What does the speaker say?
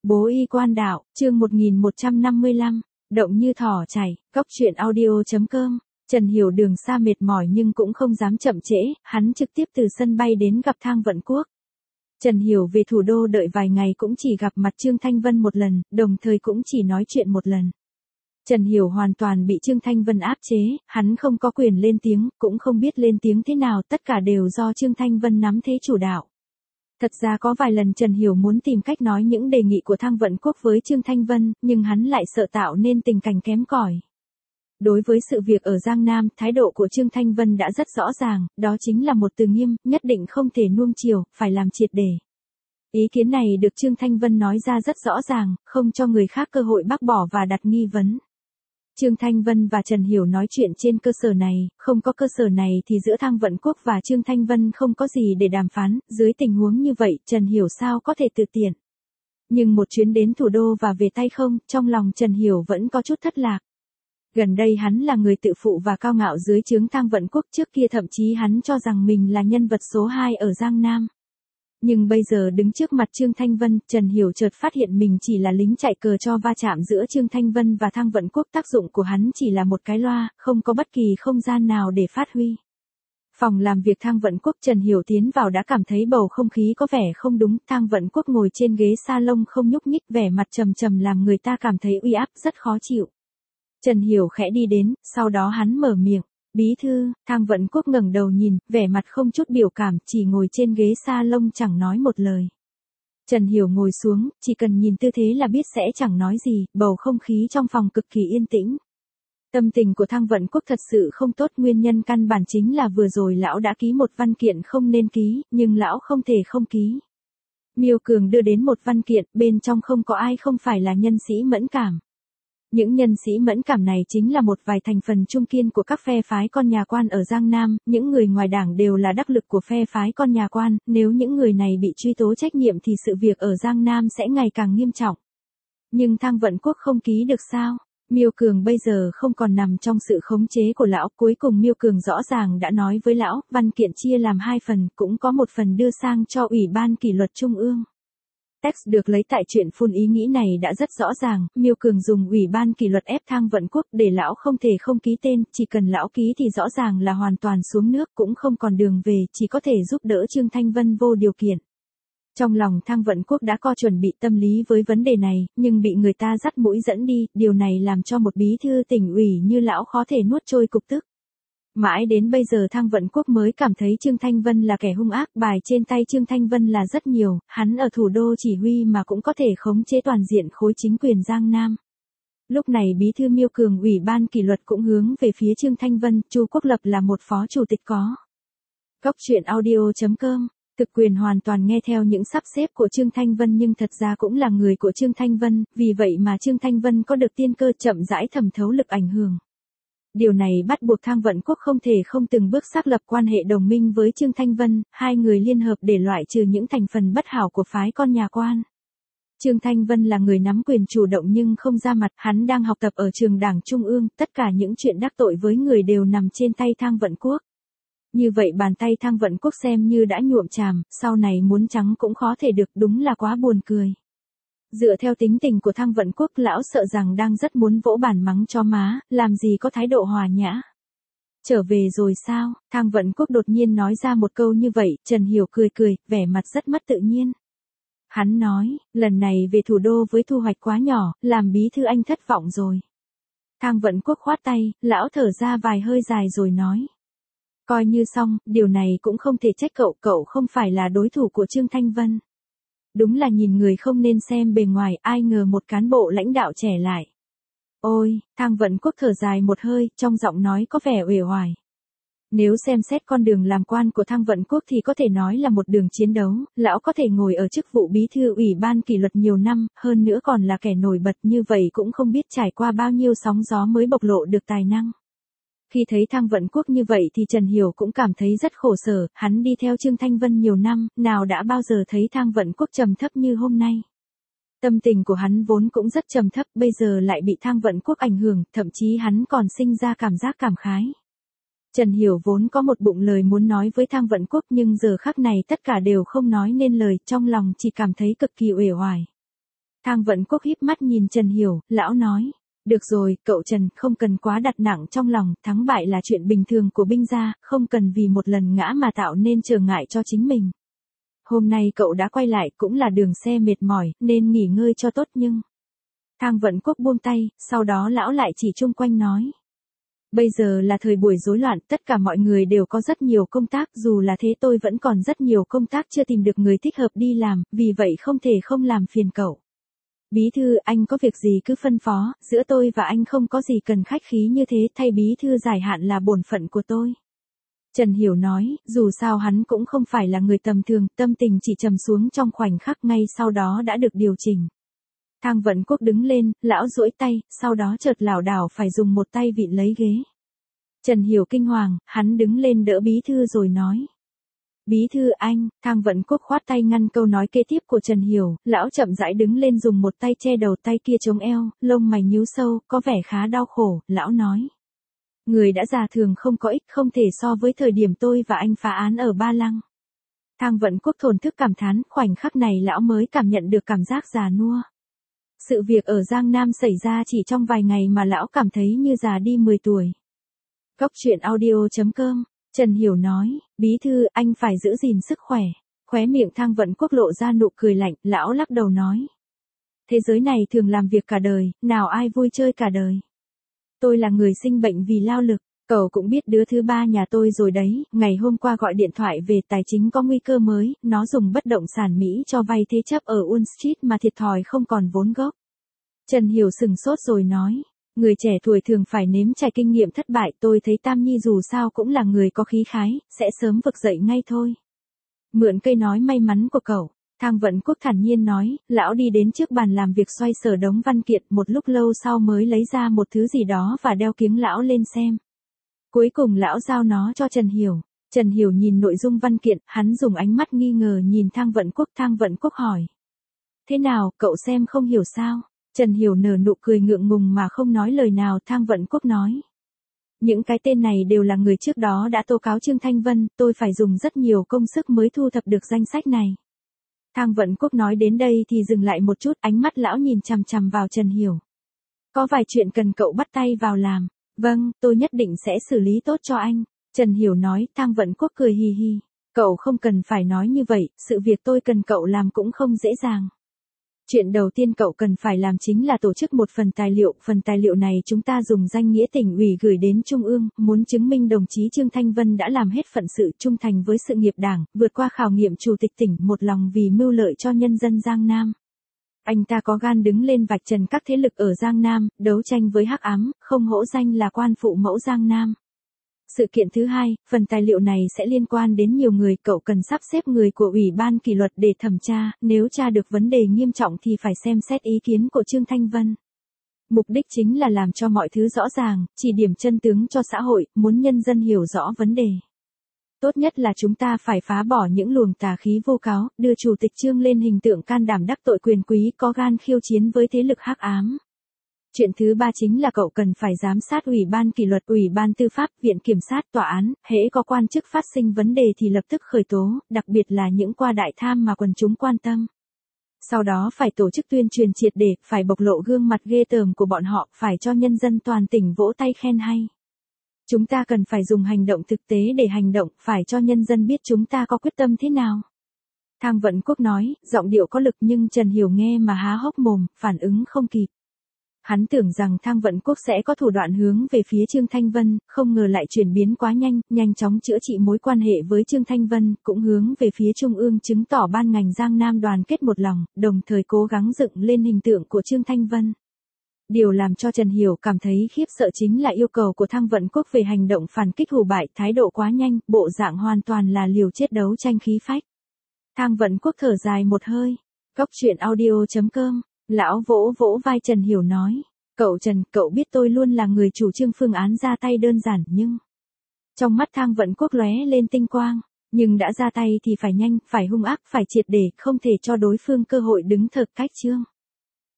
Bố y quan đạo, chương 1155, động như thỏ chảy, góc truyện audio.com. Trần Hiểu đường xa mệt mỏi nhưng cũng không dám chậm trễ, hắn trực tiếp từ sân bay đến gặp Thang Vận Quốc. Trần Hiểu về thủ đô đợi vài ngày cũng chỉ gặp mặt Trương Thanh Vân một lần, đồng thời cũng chỉ nói chuyện một lần. Trần Hiểu hoàn toàn bị Trương Thanh Vân áp chế, hắn không có quyền lên tiếng, cũng không biết lên tiếng thế nào, tất cả đều do Trương Thanh Vân nắm thế chủ đạo. Thật ra có vài lần Trần Hiểu muốn tìm cách nói những đề nghị của Thang Vận Quốc với Trương Thanh Vân, nhưng hắn lại sợ tạo nên tình cảnh kém cỏi. Đối với sự việc ở Giang Nam, thái độ của Trương Thanh Vân đã rất rõ ràng, đó chính là một từ nghiêm, nhất định không thể nuông chiều, phải làm triệt để. Ý kiến này được Trương Thanh Vân nói ra rất rõ ràng, không cho người khác cơ hội bác bỏ và đặt nghi vấn. Trương Thanh Vân và Trần Hiểu nói chuyện trên cơ sở này, không có cơ sở này thì giữa Thang Vận Quốc và Trương Thanh Vân không có gì để đàm phán, dưới tình huống như vậy Trần Hiểu sao có thể tự tiện. Nhưng một chuyến đến thủ đô và về tay không, trong lòng Trần Hiểu vẫn có chút thất lạc. Gần đây hắn là người tự phụ và cao ngạo dưới trướng Thang Vận Quốc, trước kia thậm chí hắn cho rằng mình là nhân vật số 2 ở Giang Nam. Nhưng bây giờ đứng trước mặt Trương Thanh Vân, Trần Hiểu chợt phát hiện mình chỉ là lính chạy cờ cho va chạm giữa Trương Thanh Vân và Thang Vận Quốc, tác dụng của hắn chỉ là một cái loa, không có bất kỳ không gian nào để phát huy. Phòng làm việc Thang Vận Quốc, Trần Hiểu tiến vào đã cảm thấy bầu không khí có vẻ không đúng, Thang Vận Quốc ngồi trên ghế salon không nhúc nhích, vẻ mặt trầm trầm làm người ta cảm thấy uy áp rất khó chịu. Trần Hiểu khẽ đi đến, sau đó hắn mở miệng. Bí thư, Thang Vận Quốc ngẩng đầu nhìn, vẻ mặt không chút biểu cảm, chỉ ngồi trên ghế salon chẳng nói một lời. Trần Hiểu ngồi xuống, chỉ cần nhìn tư thế là biết sẽ chẳng nói gì, bầu không khí trong phòng cực kỳ yên tĩnh. Tâm tình của Thang Vận Quốc thật sự không tốt, nguyên nhân căn bản chính là vừa rồi lão đã ký một văn kiện không nên ký, nhưng lão không thể không ký. Miêu Cường đưa đến một văn kiện, bên trong không có ai không phải là nhân sĩ mẫn cảm. Những nhân sĩ mẫn cảm này chính là một vài thành phần trung kiên của các phe phái con nhà quan ở Giang Nam, những người ngoài đảng đều là đắc lực của phe phái con nhà quan, nếu những người này bị truy tố trách nhiệm thì sự việc ở Giang Nam sẽ ngày càng nghiêm trọng. Nhưng Thang Vận Quốc không ký được sao? Miêu Cường bây giờ không còn nằm trong sự khống chế của lão, cuối cùng Miêu Cường rõ ràng đã nói với lão, văn kiện chia làm 2 phần, cũng có một phần đưa sang cho Ủy ban Kỷ luật Trung ương. Text được lấy tại chuyện phun, ý nghĩ này đã rất rõ ràng, Miêu Cường dùng Ủy ban Kỷ luật ép Thang Vận Quốc để lão không thể không ký tên, chỉ cần lão ký thì rõ ràng là hoàn toàn xuống nước, cũng không còn đường về, chỉ có thể giúp đỡ Trương Thanh Vân vô điều kiện. Trong lòng Thang Vận Quốc đã có chuẩn bị tâm lý với vấn đề này, nhưng bị người ta dắt mũi dẫn đi, điều này làm cho một bí thư tỉnh ủy như lão khó thể nuốt trôi cục tức. Mãi đến bây giờ Thang Vận Quốc mới cảm thấy Trương Thanh Vân là kẻ hung ác, bài trên tay Trương Thanh Vân là rất nhiều, hắn ở thủ đô chỉ huy mà cũng có thể khống chế toàn diện khối chính quyền Giang Nam. Lúc này bí thư Miêu Cường Ủy ban Kỷ luật cũng hướng về phía Trương Thanh Vân, Chu Quốc Lập là một phó chủ tịch có. Góc truyện audio.com. Thực quyền hoàn toàn nghe theo những sắp xếp của Trương Thanh Vân, nhưng thật ra cũng là người của Trương Thanh Vân, vì vậy mà Trương Thanh Vân có được tiên cơ chậm rãi thẩm thấu lực ảnh hưởng. Điều này bắt buộc Thang Vận Quốc không thể không từng bước xác lập quan hệ đồng minh với Trương Thanh Vân, hai người liên hợp để loại trừ những thành phần bất hảo của phái con nhà quan. Trương Thanh Vân là người nắm quyền chủ động nhưng không ra mặt, hắn đang học tập ở trường Đảng Trung ương, tất cả những chuyện đắc tội với người đều nằm trên tay Thang Vận Quốc. Như vậy bàn tay Thang Vận Quốc xem như đã nhuộm chàm, sau này muốn trắng cũng khó thể được, đúng là quá buồn cười. Dựa theo tính tình của Thang Vận Quốc, lão sợ rằng đang rất muốn vỗ bàn mắng cho má, làm gì có thái độ hòa nhã. Trở về rồi sao? Thang Vận Quốc đột nhiên nói ra một câu như vậy, Trần Hiểu cười cười, vẻ mặt rất mất tự nhiên. Hắn nói, lần này về thủ đô với thu hoạch quá nhỏ, làm bí thư anh thất vọng rồi. Thang Vận Quốc khoát tay, lão thở ra vài hơi dài rồi nói. Coi như xong, điều này cũng không thể trách cậu, cậu không phải là đối thủ của Trương Thanh Vân. Đúng là nhìn người không nên xem bề ngoài, ai ngờ một cán bộ lãnh đạo trẻ lại. Ôi, Thang Vận Quốc thở dài một hơi, trong giọng nói có vẻ uể oải. Nếu xem xét con đường làm quan của Thang Vận Quốc thì có thể nói là một đường chiến đấu, lão có thể ngồi ở chức vụ bí thư Ủy ban Kỷ luật nhiều năm, hơn nữa còn là kẻ nổi bật, như vậy cũng không biết trải qua bao nhiêu sóng gió mới bộc lộ được tài năng. Khi thấy Thang Vận Quốc như vậy thì Trần Hiểu cũng cảm thấy rất khổ sở, hắn đi theo Trương Thanh Vân nhiều năm, nào đã bao giờ thấy Thang Vận Quốc trầm thấp như hôm nay. Tâm tình của hắn vốn cũng rất trầm thấp, bây giờ lại bị Thang Vận Quốc ảnh hưởng, thậm chí hắn còn sinh ra cảm giác cảm khái. Trần Hiểu vốn có một bụng lời muốn nói với Thang Vận Quốc, nhưng giờ khắc này tất cả đều không nói nên lời, trong lòng chỉ cảm thấy cực kỳ uể oải. Thang Vận Quốc híp mắt nhìn Trần Hiểu, lão nói. Được rồi, cậu Trần, không cần quá đặt nặng trong lòng, thắng bại là chuyện bình thường của binh gia, không cần vì một lần ngã mà tạo nên trở ngại cho chính mình. Hôm nay cậu đã quay lại cũng là đường xe mệt mỏi, nên nghỉ ngơi cho tốt nhưng... Thang Vận Quốc buông tay, sau đó lão lại chỉ chung quanh nói. Bây giờ là thời buổi rối loạn, tất cả mọi người đều có rất nhiều công tác, dù là thế tôi vẫn còn rất nhiều công tác chưa tìm được người thích hợp đi làm, vì vậy không thể không làm phiền cậu. Bí thư, anh có việc gì cứ phân phó, giữa tôi và anh không có gì cần khách khí như thế, thay bí thư giải hạn là bổn phận của tôi. Trần Hiểu nói, dù sao hắn cũng không phải là người tầm thường, tâm tình chỉ trầm xuống trong khoảnh khắc ngay sau đó đã được điều chỉnh. Thang Vận Quốc đứng lên, lão duỗi tay, sau đó chợt lảo đảo phải dùng một tay vịn lấy ghế. Trần Hiểu kinh hoàng, hắn đứng lên đỡ bí thư rồi nói. Bí thư anh, Thang Vận Quốc khoát tay ngăn câu nói kế tiếp của Trần Hiểu, lão chậm rãi đứng lên dùng một tay che đầu tay kia chống eo, lông mày nhíu sâu, có vẻ khá đau khổ, lão nói. Người đã già thường không có ích, không thể so với thời điểm tôi và anh phá án ở Ba Lăng. Thang Vận Quốc thổn thức cảm thán, khoảnh khắc này lão mới cảm nhận được cảm giác già nua. Sự việc ở Giang Nam xảy ra chỉ trong vài ngày mà lão cảm thấy như già đi 10 tuổi. Góc truyện audio.com, Trần Hiểu nói, bí thư, anh phải giữ gìn sức khỏe. Khóe miệng Thang Vận Quốc lộ ra nụ cười lạnh, lão lắc đầu nói. Thế giới này thường làm việc cả đời, nào ai vui chơi cả đời. Tôi là người sinh bệnh vì lao lực, cậu cũng biết đứa thứ ba nhà tôi rồi đấy, ngày hôm qua gọi điện thoại về tài chính có nguy cơ mới, nó dùng bất động sản Mỹ cho vay thế chấp ở Wall Street mà thiệt thòi không còn vốn gốc. Trần Hiểu sừng sốt rồi nói, người trẻ tuổi thường phải nếm trải kinh nghiệm thất bại, tôi thấy Tam Nhi dù sao cũng là người có khí khái, sẽ sớm vực dậy ngay thôi. Mượn cây nói may mắn của cậu. Thang Vận Quốc thản nhiên nói, lão đi đến trước bàn làm việc xoay sở đống văn kiện, một lúc lâu sau mới lấy ra một thứ gì đó và đeo kiếng lão lên xem. Cuối cùng lão giao nó cho Trần Hiểu. Trần Hiểu nhìn nội dung văn kiện, hắn dùng ánh mắt nghi ngờ nhìn Thang Vận Quốc. Thang Vận Quốc hỏi. Thế nào, cậu xem không hiểu sao? Trần Hiểu nở nụ cười ngượng ngùng mà không nói lời nào. Thang Vận Quốc nói. Những cái tên này đều là người trước đó đã tố cáo Trương Thanh Vân, tôi phải dùng rất nhiều công sức mới thu thập được danh sách này. Thang Vận Quốc nói đến đây thì dừng lại một chút, ánh mắt lão nhìn chằm chằm vào Trần Hiểu. Có vài chuyện cần cậu bắt tay vào làm. Vâng, tôi nhất định sẽ xử lý tốt cho anh. Trần Hiểu nói. Thang Vận Quốc cười hì hì. Cậu không cần phải nói như vậy, sự việc tôi cần cậu làm cũng không dễ dàng. Chuyện đầu tiên cậu cần phải làm chính là tổ chức một phần tài liệu này chúng ta dùng danh nghĩa tỉnh ủy gửi đến Trung ương, muốn chứng minh đồng chí Trương Thanh Vân đã làm hết phận sự trung thành với sự nghiệp Đảng, vượt qua khảo nghiệm chủ tịch tỉnh, một lòng vì mưu lợi cho nhân dân Giang Nam. Anh ta có gan đứng lên vạch trần các thế lực ở Giang Nam, đấu tranh với hắc ám, không hổ danh là quan phụ mẫu Giang Nam. Sự kiện thứ hai, phần tài liệu này sẽ liên quan đến nhiều người, cậu cần sắp xếp người của Ủy ban kỷ luật để thẩm tra, nếu tra được vấn đề nghiêm trọng thì phải xem xét ý kiến của Trương Thanh Vân. Mục đích chính là làm cho mọi thứ rõ ràng, chỉ điểm chân tướng cho xã hội, muốn nhân dân hiểu rõ vấn đề. Tốt nhất là chúng ta phải phá bỏ những luồng tà khí vô cáo, đưa Chủ tịch Trương lên hình tượng can đảm đắc tội quyền quý, có gan khiêu chiến với thế lực hắc ám. Chuyện thứ ba chính là cậu cần phải giám sát Ủy ban kỷ luật, Ủy ban tư pháp, Viện kiểm sát, tòa án, hễ có quan chức phát sinh vấn đề thì lập tức khởi tố, đặc biệt là những qua đại tham mà quần chúng quan tâm. Sau đó phải tổ chức tuyên truyền triệt để, phải bộc lộ gương mặt ghê tởm của bọn họ, phải cho nhân dân toàn tỉnh vỗ tay khen hay. Chúng ta cần phải dùng hành động thực tế để hành động, phải cho nhân dân biết chúng ta có quyết tâm thế nào. Thang Vận Quốc nói, giọng điệu có lực nhưng Trần Hiểu nghe mà há hốc mồm, phản ứng không kịp. Hắn tưởng rằng Thang Vận Quốc sẽ có thủ đoạn hướng về phía Trương Thanh Vân, không ngờ lại chuyển biến quá nhanh, nhanh chóng chữa trị mối quan hệ với Trương Thanh Vân, cũng hướng về phía Trung ương chứng tỏ ban ngành Giang Nam đoàn kết một lòng, đồng thời cố gắng dựng lên hình tượng của Trương Thanh Vân. Điều làm cho Trần Hiểu cảm thấy khiếp sợ chính là yêu cầu của Thang Vận Quốc về hành động phản kích hù bại, thái độ quá nhanh, bộ dạng hoàn toàn là liều chết đấu tranh khí phách. Thang Vận Quốc thở dài một hơi. Góc truyện audio.com, lão vỗ vỗ vai Trần Hiểu nói. Cậu Trần, cậu biết tôi luôn là người chủ trương phương án ra tay đơn giản nhưng... Trong mắt Thang Vận Quốc lóe lên tinh quang. Nhưng đã ra tay thì phải nhanh, phải hung ác, phải triệt để, không thể cho đối phương cơ hội đứng thợt cách chương.